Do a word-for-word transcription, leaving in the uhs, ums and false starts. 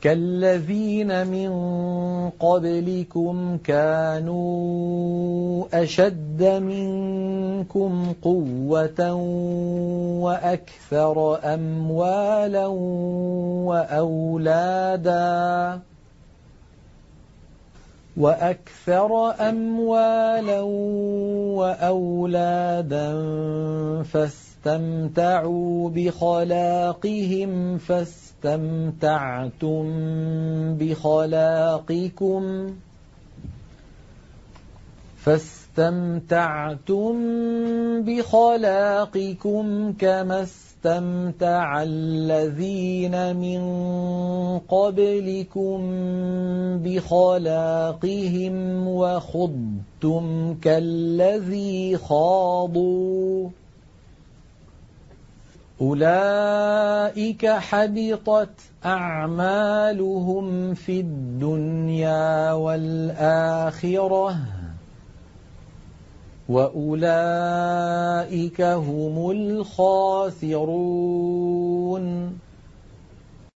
كالذين من قبلكم كانوا أشد منكم قوة وأكثر أموالا وأولادا وأكثر أموالا وأولادا فاستمتعوا بخلاقهم فاستمتعتم بخلاقكم فاستمتعتم بخلاقكم كما استمتع الذين من قبلكم بخلاقهم وخضتم كالذي خاضوا أولئك حبطت أعمالهم في الدنيا والآخرة وأولئك هم الخاسرون